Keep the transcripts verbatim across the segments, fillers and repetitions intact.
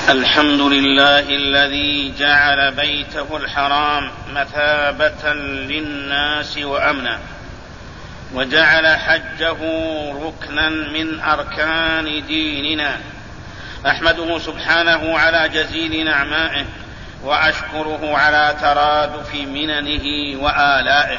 الحمد لله الذي جعل بيته الحرام مثابة للناس وأمنا، وجعل حجه ركنا من أركان ديننا. أحمده سبحانه على جزيل نعمائه، وأشكره على ترادف مننه وآلائه،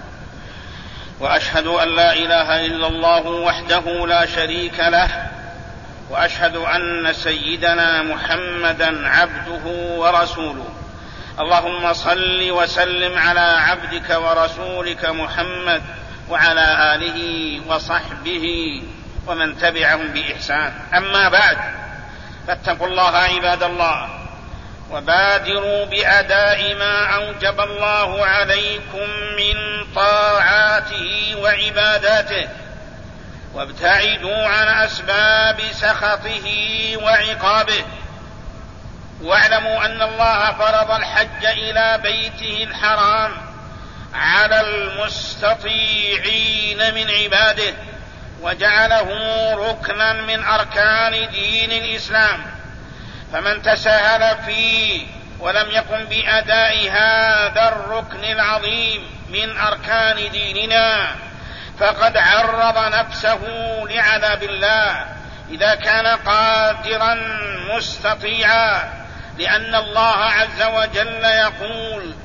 وأشهد أن لا إله إلا الله وحده لا شريك له، وأشهد أن سيدنا محمدا عبده ورسوله. اللهم صل وسلم على عبدك ورسولك محمد وعلى آله وصحبه ومن تبعهم بإحسان. أما بعد، فاتقوا الله عباد الله، وبادروا بأداء ما أوجب الله عليكم من طاعاته وعباداته، وابتعدوا عن أسباب سخطه وعقابه. واعلموا أن الله فرض الحج إلى بيته الحرام على المستطيعين من عباده، وجعله ركنا من أركان دين الإسلام، فمن تساهل فيه ولم يقم بأداء هذا الركن العظيم من أركان ديننا فقد عرض نفسه لعذاب الله إذا كان قادرا مستطيعا، لأن الله عز وجل يقول: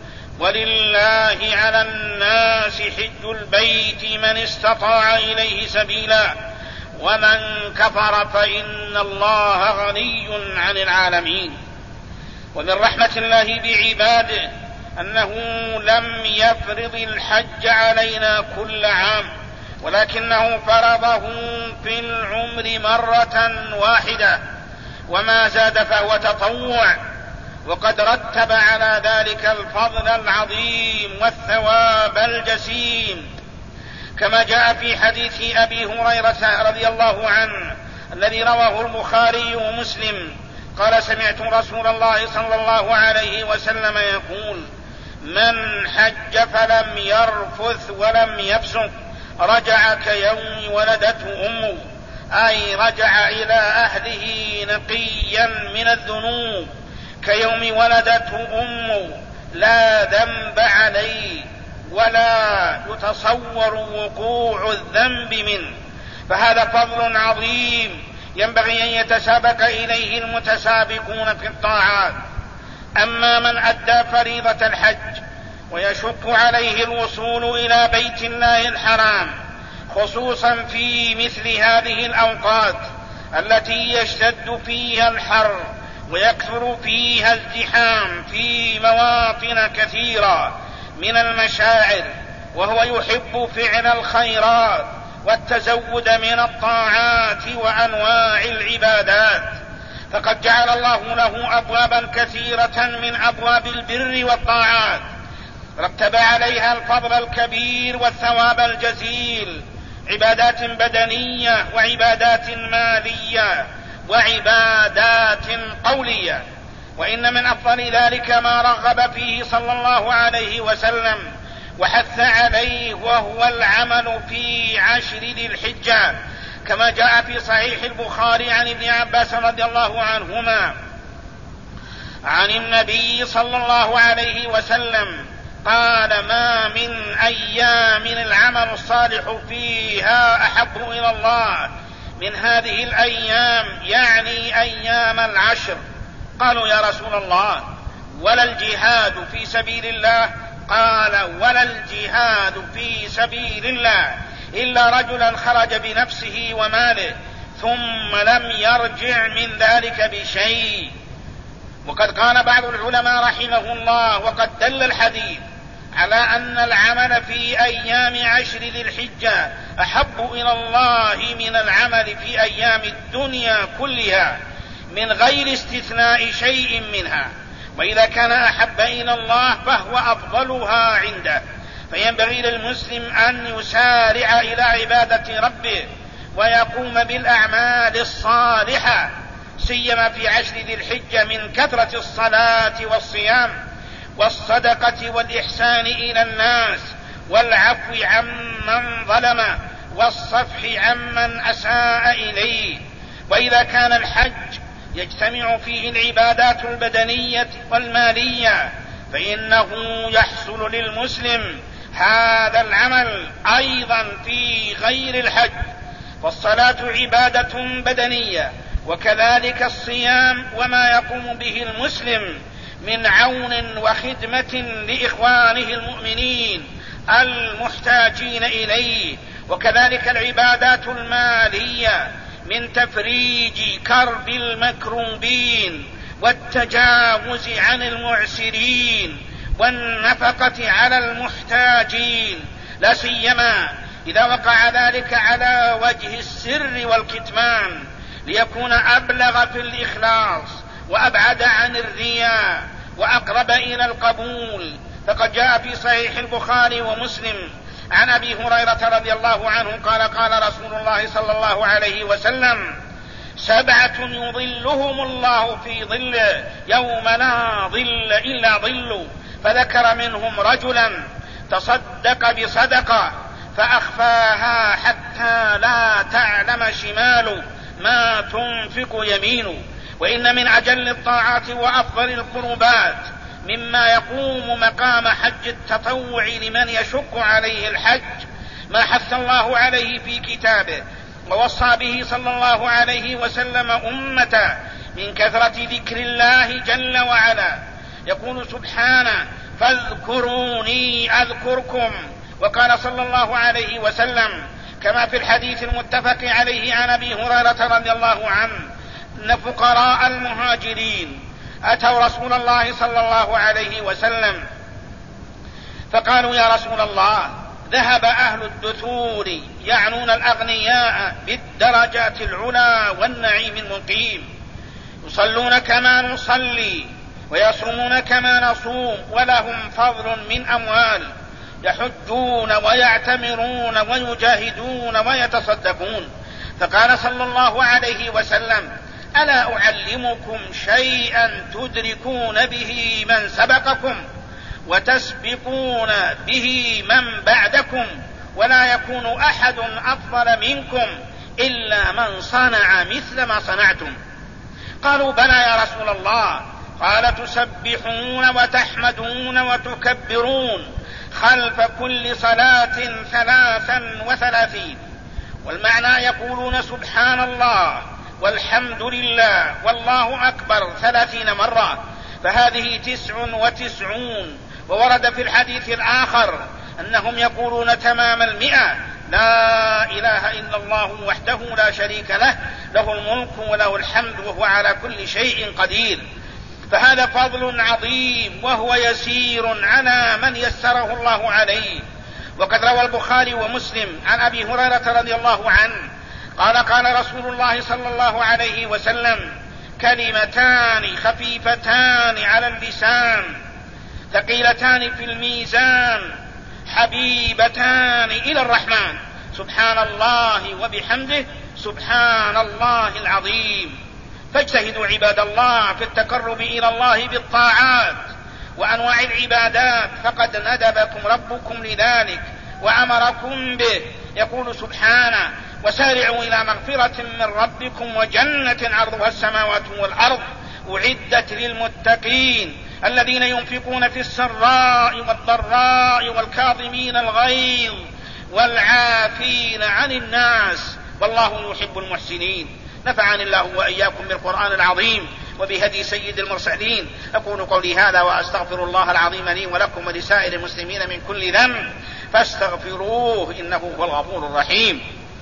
ولله على الناس حج البيت من استطاع إليه سبيلا ومن كفر فإن الله غني عن العالمين. ومن رحمة الله بعباده أنه لم يفرض الحج علينا كل عام، ولكنه فرضه في العمر مرة واحدة، وما زاد فهو تطوع، وقد رتب على ذلك الفضل العظيم والثواب الجسيم، كما جاء في حديث أبي هريرة رضي الله عنه الذي رواه البخاري ومسلم قال: سمعت رسول الله صلى الله عليه وسلم يقول: من حج فلم يرفث ولم يفسق رجع كيوم ولدته أمه، أي رجع إلى أهله نقيا من الذنوب كيوم ولدته أمه، لا ذنب عليه ولا يتصور وقوع الذنب منه. فهذا فضل عظيم ينبغي أن يتسابق إليه المتسابقون في الطاعات. أما من أدى فريضة الحج ويشق عليه الوصول إلى بيت الله الحرام، خصوصا في مثل هذه الأوقات التي يشتد فيها الحر ويكثر فيها الازدحام في مواطن كثيرة من المشاعر، وهو يحب فعل الخيرات والتزود من الطاعات وأنواع العبادات، فقد جعل الله له أبوابا كثيرة من أبواب البر والطاعات رتب عليها الفضل الكبير والثواب الجزيل، عبادات بدنية وعبادات مالية وعبادات قولية. وإن من أفضل ذلك ما رغب فيه صلى الله عليه وسلم وحث عليه، وهو العمل في عشر ذي الحجة، كما جاء في صحيح البخاري عن ابن عباس رضي الله عنهما عن النبي صلى الله عليه وسلم قال: ما من أيام العمل الصالح فيها أحب إلى الله من هذه الأيام، يعني أيام العشر. قالوا: يا رسول الله، ولا الجهاد في سبيل الله؟ قال: ولا الجهاد في سبيل الله إلا رجلا خرج بنفسه وماله ثم لم يرجع من ذلك بشيء. وقد قال بعض العلماء رحمه الله، وقد دل الحديث على أن العمل في أيام عشر ذي الحجة أحب إلى الله من العمل في أيام الدنيا كلها من غير استثناء شيء منها، وإذا كان أحب إلى الله فهو أفضلها عنده، فينبغي للمسلم أن يسارع إلى عبادة ربه ويقوم بالأعمال الصالحة، سيما في عشر ذي الحجة، من كثرة الصلاة والصيام والصدقة والإحسان إلى الناس والعفو عمن ظلم والصفح عمن أساء إليه. وإذا كان الحج يجتمع فيه العبادات البدنية والمالية، فإنه يحصل للمسلم هذا العمل أيضا في غير الحج. فالصلاة عبادة بدنية، وكذلك الصيام وما يقوم به المسلم من عون وخدمة لإخوانه المؤمنين المحتاجين إليه، وكذلك العبادات المالية من تفريج كرب المكروبين والتجاوز عن المعسرين والنفقة على المحتاجين، لا سيما إذا وقع ذلك على وجه السر والكتمان، ليكون أبلغ في الإخلاص وأبعد عن الرياء وأقرب إلى القبول. فقد جاء في صحيح البخاري ومسلم عن أبي هريرة رضي الله عنه قال قال رسول الله صلى الله عليه وسلم: سبعة يظلهم الله في ظله يوم لا ظل إلا ظله، فذكر منهم رجلا تصدق بصدقة فأخفاها حتى لا تعلم شماله ما تنفق يمينه. وإن من أجل الطاعات وأفضل القربات مما يقوم مقام حج التطوع لمن يشق عليه الحج ما حث الله عليه في كتابه ووصى به صلى الله عليه وسلم أمته من كثرة ذكر الله جل وعلا. يقول سبحانه: فاذكروني أذكركم. وقال صلى الله عليه وسلم كما في الحديث المتفق عليه عن أبي هريرة رضي الله عنه أن فقراء المهاجرين أتوا رسول الله صلى الله عليه وسلم فقالوا: يا رسول الله، ذهب أهل الدثور يعنون الأغنياء بالدرجات العلى والنعيم المقيم، يصلون كما نصلي ويصومون كما نصوم ولهم فضل من أموال، يحجون ويعتمرون ويجاهدون ويتصدقون. فقال صلى الله عليه وسلم: ألا أعلمكم شيئا تدركون به من سبقكم وتسبقون به من بعدكم، ولا يكون أحد أفضل منكم إلا من صنع مثل ما صنعتم؟ قالوا: بلى يا رسول الله. قال: تسبحون وتحمدون وتكبرون خلف كل صلاة ثلاثا وثلاثين. والمعنى يقولون سبحان الله والحمد لله والله أكبر ثلاثين مرة، فهذه تسع وتسعون. وورد في الحديث الآخر أنهم يقولون تمام المئة: لا إله إلا الله وحده لا شريك له، له الملك وله الحمد وهو على كل شيء قدير. فهذا فضل عظيم وهو يسير على من يسره الله عليه. وقد روى البخاري ومسلم عن أبي هريرة رضي الله عنه قال قال رسول الله صلى الله عليه وسلم: كلمتان خفيفتان على اللسان ثقيلتان في الميزان حبيبتان إلى الرحمن، سبحان الله وبحمده سبحان الله العظيم. فاجتهدوا عباد الله في التقرب إلى الله بالطاعات وأنواع العبادات، فقد ندبكم ربكم لذلك وأمركم به. يقول سبحانه: وسارعوا إلى مغفرة من ربكم وجنة عرضها السماوات والأرض أعدت للمتقين الذين ينفقون في السراء والضراء والكاظمين الغيظ والعافين عن الناس والله يحب المحسنين. نفعني الله وإياكم بالقرآن العظيم وبهدي سيد المرسلين. أقول قولي هذا وأستغفر الله العظيم لي ولكم ولسائر المسلمين من كل ذنب فاستغفروه إنه هو الغفور الرحيم.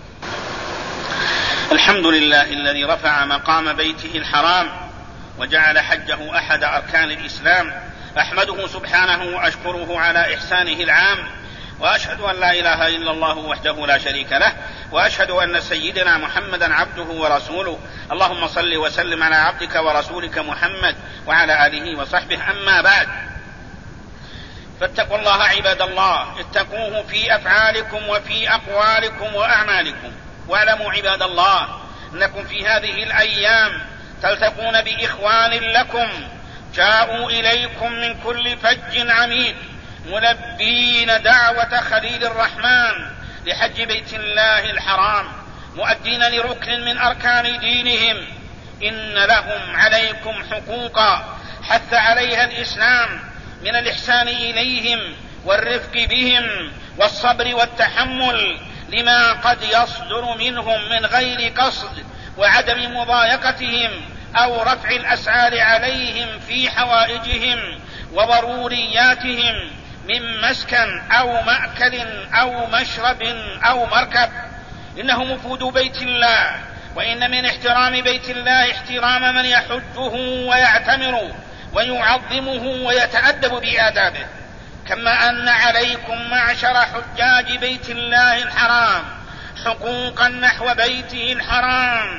الحمد لله الذي رفع مقام بيته الحرام وجعل حجه أحد أركان الإسلام، أحمده سبحانه وأشكره على إحسانه العام، وأشهد أن لا إله إلا الله وحده لا شريك له، وأشهد أن سيدنا محمدا عبده ورسوله. اللهم صل وسلم على عبدك ورسولك محمد وعلى آله وصحبه. أما بعد، فاتقوا الله عباد الله، اتقوه في أفعالكم وفي أقوالكم وأعمالكم. واعلموا عباد الله أنكم في هذه الأيام تلتقون بإخوان لكم جاءوا إليكم من كل فج عميق ملبين دعوة خليل الرحمن لحج بيت الله الحرام، مؤدين لركن من أركان دينهم إن لهم عليكم حقوقا حث عليها الإسلام من الإحسان إليهم والرفق بهم والصبر والتحمل لما قد يصدر منهم من غير قصد وعدم مضايقتهم أو رفع الأسعار عليهم في حوائجهم وضرورياتهم من مسكن أو مأكل أو مشرب أو مركب. إنهم وفود بيت الله، وإن من احترام بيت الله احترام من يحجه ويعتمر ويعظمه ويتأدب بآدابه، كما أن عليكم معشر حجاج بيت الله الحرام حقوقا نحو بيته الحرام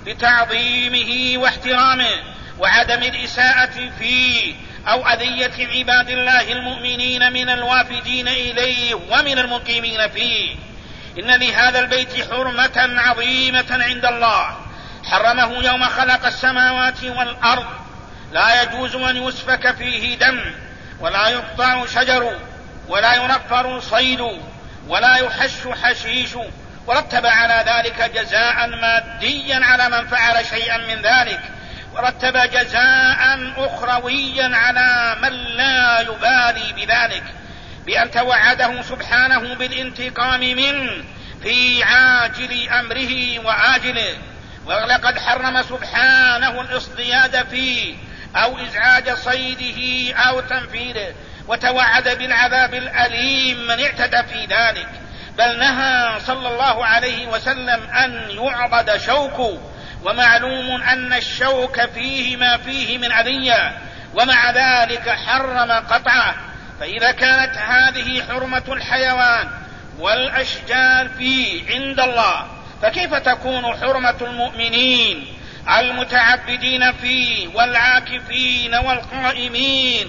بتعظيمه واحترامه وعدم الإساءة فيه أو أذية عباد الله المؤمنين من الوافدين إليه ومن المقيمين فيه. إن لهذا البيت حرمة عظيمة عند الله حرمه يوم خلق السماوات والأرض، لا يجوز أن يسفك فيه دم ولا يقطع شجر ولا ينفر صيد ولا يحش حشيش، ورتب على ذلك جزاء ماديا على من فعل شيئا من ذلك، ورتب جزاء أخرويا على من لا يبالي بذلك بأن توعده سبحانه بالانتقام منه في عاجل أمره وآجله. ولقد حرم سبحانه الاصطياد فيه أو إزعاج صيده أو تنفيره، وتوعد بالعذاب الأليم من اعتدى في ذلك، بل نهى صلى الله عليه وسلم أن يعبد شوك، ومعلوم أن الشوك فيه ما فيه من أذية، ومع ذلك حرم قطعه. فإذا كانت هذه حرمة الحيوان والأشجار فيه عند الله، فكيف تكون حرمة المؤمنين المتعبدين فيه والعاكفين والقائمين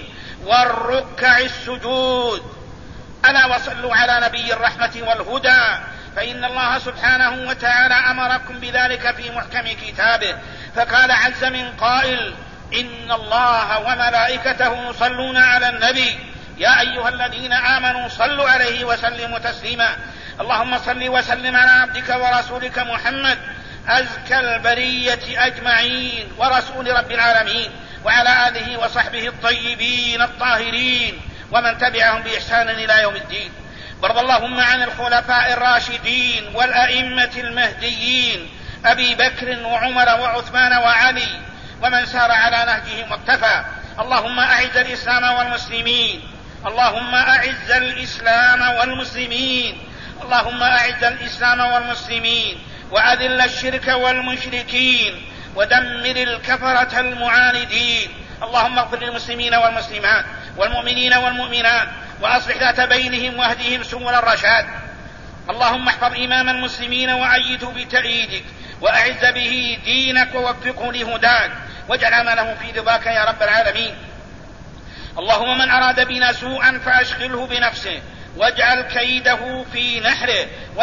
والركع السجود؟ ألا وصلوا على نبي الرحمة والهدى، فإن الله سبحانه وتعالى أمركم بذلك في محكم كتابه، فقال عز من قائل: إن الله وملائكته يصلون على النبي يا أيها الذين آمنوا صلوا عليه وسلموا تسليما. اللهم صل وسلم على عبدك ورسولك محمد أزكى البرية أجمعين ورسول رب العالمين، وعلى آله وصحبه الطيبين الطاهرين ومن تبعهم بإحسان إلى يوم الدين. وارض اللهم عن الخلفاء الراشدين والأئمة المهديين أبي بكر وعمر وعثمان وعلي ومن سار على نهجهم واقتفى. اللهم أعز الإسلام والمسلمين، اللهم أعز الإسلام والمسلمين، اللهم أعز الإسلام والمسلمين، وأذل الشرك والمشركين، ودمر الكفرة المعاندين. اللهم اغفر للمسلمين والمسلمات والمؤمنين والمؤمنات، وأصلح ذات بينهم واهدهم سبل الرشاد. اللهم احفظ إمام المسلمين وأيده بتأييدك، وأعز به دينك ووفقه لهداك، واجعل عمله في رضاك يا رب العالمين. اللهم من أراد بنا سوءا فأشغله بنفسه، واجعل كيده في نحره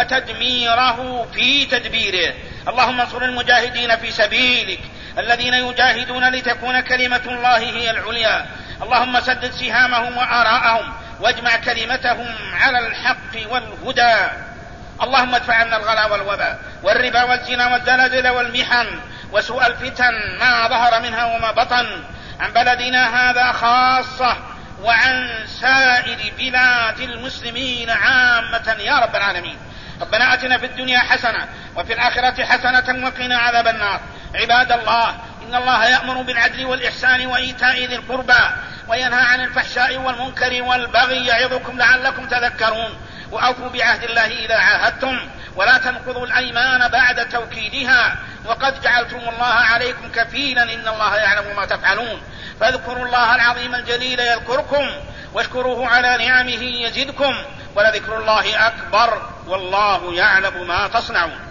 وتدميره في تدبيره. اللهم انصر المجاهدين في سبيلك الذين يجاهدون لتكون كلمة الله هي العليا. اللهم سدد سهامهم وآراءهم، واجمع كلمتهم على الحق والهدى. اللهم ادفع عنا الغلا والوباء والربا والزنا والزلازل والمحن وسوء الفتن ما ظهر منها وما بطن عن بلدنا هذا خاصة، وعن سائر بلاد المسلمين عامة يا رب العالمين. ربنا آتنا في الدنيا حسنة وفي الآخرة حسنة وقنا عذاب النار. عباد الله، إن الله يأمر بالعدل والإحسان وإيتاء ذي القربى، وينهى عن الفحشاء والمنكر والبغي، يعظكم لعلكم تذكرون. وأوفوا بعهد الله إذا عاهدتم، ولا تنقضوا الأيمان بعد توكيدها، وقد جعلتم الله عليكم كفيلا، إن الله يعلم ما تفعلون. فاذكروا الله العظيم الجليل يذكركم، واشكروه على نعمه يزدكم، ولذكر الله أكبر، والله يعلم ما تصنعون.